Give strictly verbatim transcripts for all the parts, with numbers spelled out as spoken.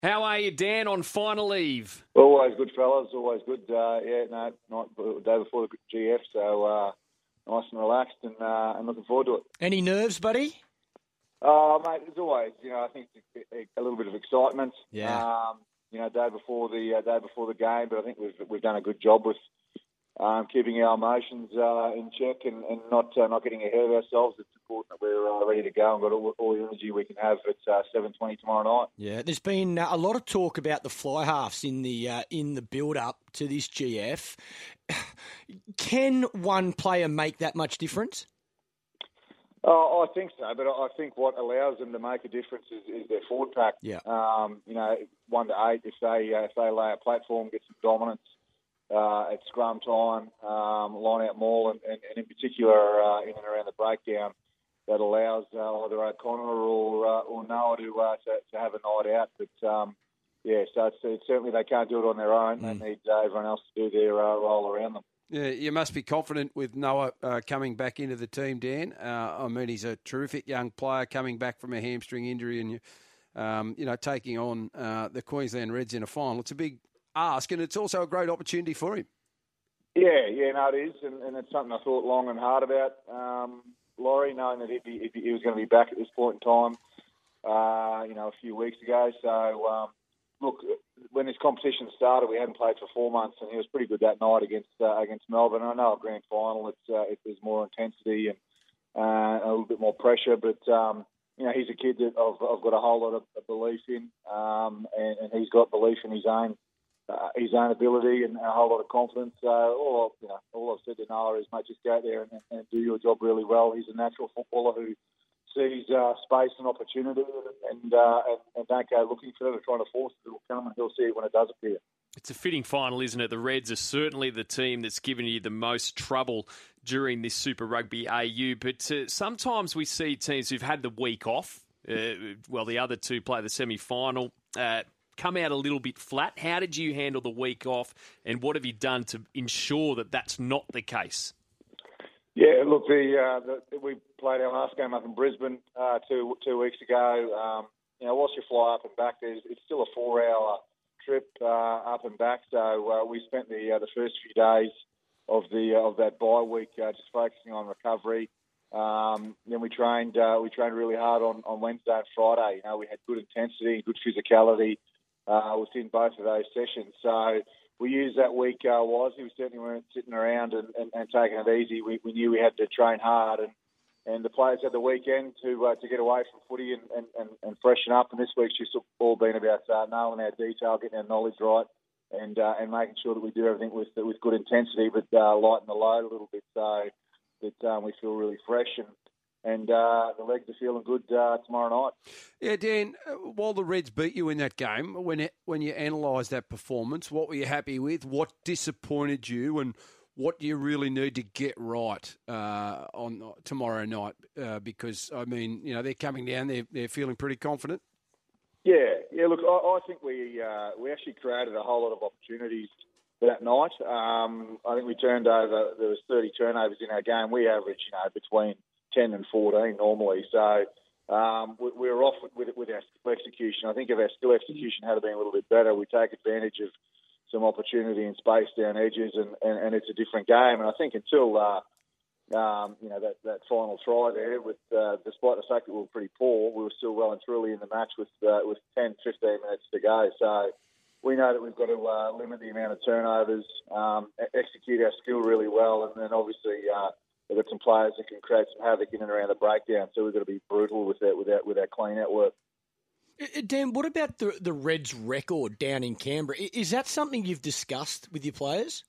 How are you, Dan, on final eve? Always good, fellas. Always good. Uh, yeah, no, night, day before the G F, so uh, nice and relaxed, and uh, and looking forward to it. Any nerves, buddy? Oh, mate, there's always, you know, I think a little bit of excitement. Yeah. Um, you know, day before the uh, day before the game, but I think we've we've done a good job with um, keeping our emotions uh, in check and, and not uh, not getting ahead of ourselves. It's important that we're uh, ready to go and got all, all the energy we can have at uh, seven twenty tomorrow night. Yeah, there's been uh, a lot of talk about the fly halves in the uh, in the build up to this G F. Can one player make that much difference? Oh, I think so, but I think what allows them to make a difference is, is their forward pack. Yeah. Um, you know, one to eight, if they uh, if they lay a platform, get some dominance uh, at scrum time, um, line out maul, and, and, and in particular uh, in and around the breakdown, that allows uh, either O'Connor or uh, or Noah to, uh, to to have a night out. But um, yeah, so it's, it's certainly they can't do it on their own. Mm. They need uh, everyone else to do their uh, role around them. Yeah, you must be confident with Noah uh, coming back into the team, Dan. Uh, I mean, he's a terrific young player coming back from a hamstring injury and, you, um, you know, taking on uh, the Queensland Reds in a final. It's a big ask, and it's also a great opportunity for him. Yeah, yeah, no, it is, and, and it's something I thought long and hard about, um, Laurie, knowing that he'd be, he'd be, he was going to be back at this point in time, uh, you know, a few weeks ago. So, um, look, when this competition started, we hadn't played for four months, and he was pretty good that night against uh, against Melbourne. I know a grand final, it's uh, it, there's more intensity and uh, a little bit more pressure, but um, you know he's a kid that I've, I've got a whole lot of belief in, um, and, and he's got belief in his own uh, his own ability and a whole lot of confidence. So all you know, all I've said to Noah is, mate, just go out there and, and do your job really well. He's a natural footballer who sees uh, space and opportunity and, uh, and and don't go looking for it or trying to force it. It'll come and he'll see it when it does appear. It's a fitting final, isn't it? The Reds are certainly the team that's given you the most trouble during this Super Rugby A U. But uh, sometimes we see teams who've had the week off, uh, well, the other two play the semi-final, uh, come out a little bit flat. How did you handle the week off, and what have you done to ensure that that's not the case? Yeah, look, the, uh, the we played our last game up in Brisbane uh, two two weeks ago. Um, you know, whilst you fly up and back, there's, it's still a four-hour trip uh, up and back. So uh, we spent the uh, the first few days of the uh, of that bye week uh, just focusing on recovery. Um, then we trained uh, we trained really hard on, on Wednesday and Friday. You know, we had good intensity, good physicality uh, within both of those sessions. So we used that week uh, wisely. We certainly weren't sitting around and, and, and taking it easy. We, we knew we had to train hard, and, and the players had the weekend to uh, to get away from footy and, and, and, and freshen up. And this week's just all been about uh, knowing our detail, getting our knowledge right, and uh, and making sure that we do everything with with good intensity, but uh, lighten the load a little bit so that um, we feel really fresh and. And uh, the legs are feeling good uh, tomorrow night. Yeah, Dan, while the Reds beat you in that game, when it, when you analysed that performance, what were you happy with? What disappointed you? And what do you really need to get right uh, on tomorrow night? Uh, because, I mean, you know, they're coming down, they're, they're feeling pretty confident. Yeah, yeah. Look, I, I think we uh, we actually created a whole lot of opportunities that night. Um, I think we turned over, there was thirty turnovers in our game. We averaged, you know, between ten and fourteen normally. So um, we, we were off with, with, with our skill execution. I think if our skill execution had been a little bit better, we take advantage of some opportunity and space down edges, and, and, and it's a different game. And I think until uh, um, you know that, that final try there, with uh, despite the fact that we were pretty poor, we were still well and truly in the match with uh, with ten, fifteen minutes to go. So we know that we've got to uh, limit the amount of turnovers, um, execute our skill really well, and then obviously. Uh, We've got some players that can create some havoc in and around the breakdown, so we've got to be brutal with that, with our, with our clean out work. Dan, what about the the Reds' record down in Canberra? Is that something you've discussed with your players?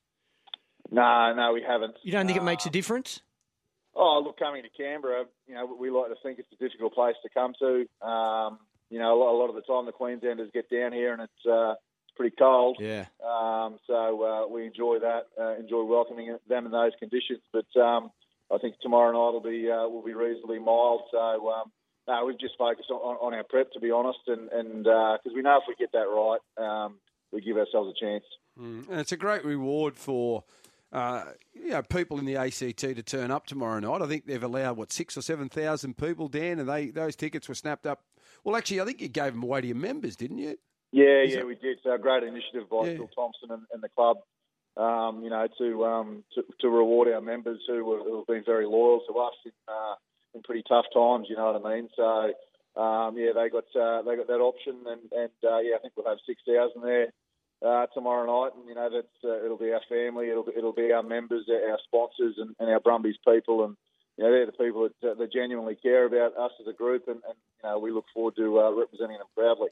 No, no, we haven't. You don't think uh, it makes a difference? Oh, look, coming to Canberra, you know, we like to think it's a difficult place to come to. Um, you know, a lot, a lot of the time the Queenslanders get down here and it's uh, it's pretty cold. Yeah. Um, so uh, we enjoy that, uh, enjoy welcoming them in those conditions, but. Um, I think tomorrow night will be uh, will be reasonably mild. So um, no, we've just focused on, on our prep, to be honest, and and because uh, we know if we get that right, um, we give ourselves a chance. Mm. And it's a great reward for uh, you know people in the A C T to turn up tomorrow night. I think they've allowed what six or seven thousand people, Dan, and they those tickets were snapped up. Well, actually, I think you gave them away to your members, didn't you? Yeah, Is yeah, it? we did. So a great initiative by Yeah. Phil Thompson and, and the club, um, you know, to, um, to to reward our members who, were, who have been very loyal to us in, uh, in pretty tough times. You know what I mean? So um, yeah, they got uh, they got that option, and, and uh, yeah, I think we'll have six thousand there uh, tomorrow night, and you know that's uh, it'll be our family, it'll be, it'll be our members, our sponsors, and, and our Brumbies people, and you know they're the people that, uh, that genuinely care about us as a group, and, and you know we look forward to uh, representing them proudly.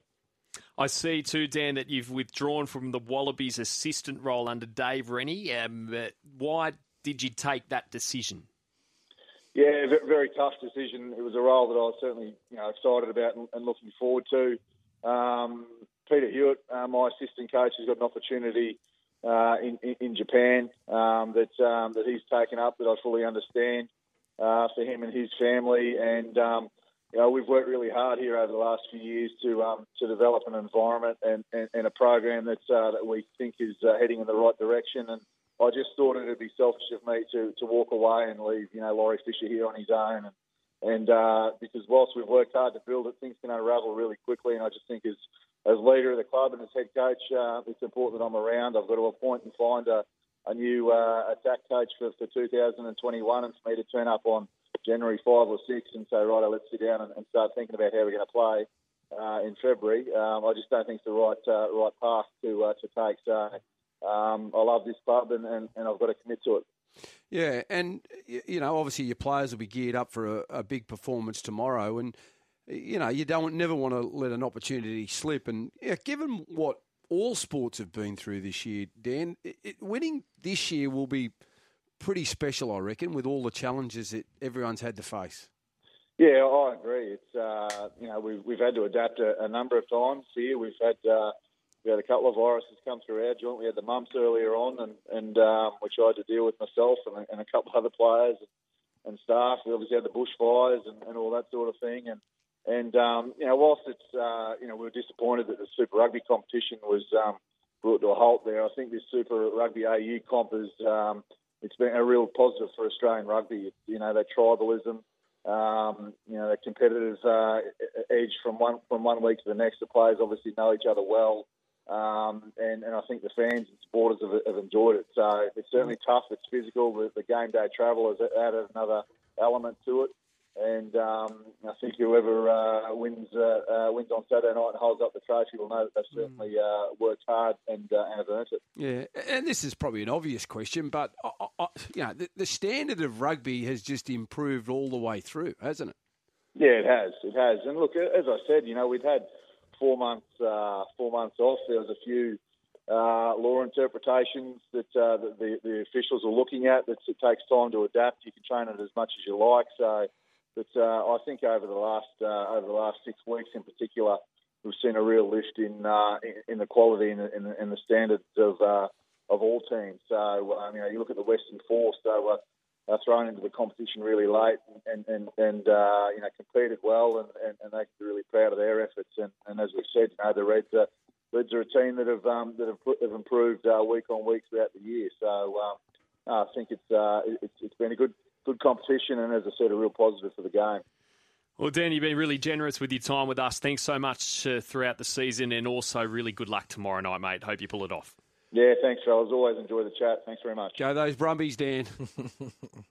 I see too, Dan, that you've withdrawn from the Wallabies assistant role under Dave Rennie. Um, uh, why did you take that decision? Yeah, v- very tough decision. It was a role that I was certainly, you know, excited about and, and looking forward to. Um, Peter Hewitt, uh, my assistant coach, has got an opportunity uh, in, in, in Japan um, that um, that he's taken up that I fully understand uh, for him and his family. And um, you know, we've worked really hard here over the last few years to um, to develop an environment and, and, and a program that's uh, that we think is uh, heading in the right direction. And I just thought it would be selfish of me to, to walk away and leave, you know, Laurie Fisher here on his own. And, and uh, because whilst we've worked hard to build it, things can unravel really quickly. And I just think as as leader of the club and as head coach, uh, it's important that I'm around. I've got to appoint and find a, a new uh, attack coach for, for two thousand twenty-one, and for me to turn up on January fifth or sixth and say, right, let's sit down and, and start thinking about how we're going to play uh, in February. Um, I just don't think it's the right uh, right path to uh, to take. So um, I love this club and, and, and I've got to commit to it. Yeah, and, you know, obviously your players will be geared up for a, a big performance tomorrow, and, you know, you don't never want to let an opportunity slip. And yeah, given what all sports have been through this year, Dan, it, it, winning this year will be pretty special, I reckon, with all the challenges that everyone's had to face. Yeah, I agree. It's uh, you know we've we've had to adapt a, a number of times here. We've had uh, we had a couple of viruses come through our joint. We had the mumps earlier on, and and um, which I had to deal with myself and, and a couple of other players and, and staff. We obviously had the bushfires and, and all that sort of thing. And and um, you know whilst it's uh, you know we were disappointed that the Super Rugby competition was um, brought to a halt there. I think this Super Rugby A U comp is um, it's been a real positive for Australian rugby. It's, you know that tribalism. Um, you know, the competitive uh, edge from one from one week to the next. The players obviously know each other well, um, and, and I think the fans and supporters have, have enjoyed it. So it's certainly tough. It's physical. The, the game day travel has added another element to it, and um, I think whoever uh, wins uh, uh, wins on Saturday night and holds up the trophy will know that they've certainly uh, worked hard and, uh, and have earned it. Yeah, and this is probably an obvious question, but I, I, you know, the, the standard of rugby has just improved all the way through, hasn't it? Yeah, it has. It has. And look, as I said, you know, we'd had four months uh, four months off. There was a few uh, law interpretations that, uh, that the, the officials are looking at. That it takes time to adapt. You can train it as much as you like. So, but uh, I think over the last uh, over the last six weeks in particular, we've seen a real lift in uh, in, in the quality and in, in, in the standards of uh, of all teams. So, um, you know, you look at the Western Force. They were uh, thrown into the competition really late and and and uh, you know competed well, and, and, and they can be really proud of their efforts. And, and as we've said, you know, the Reds are Reds are a team that have um, that have, put, have improved uh, week on week throughout the year. So um, I think it's, uh, it's it's been a good good competition, and as I said, a real positive for the game. Well, Dan, you've been really generous with your time with us. Thanks so much uh, throughout the season, and also really good luck tomorrow night, mate. Hope you pull it off. Yeah, thanks, fellas. Always enjoy the chat. Thanks very much. Go those Brumbies, Dan.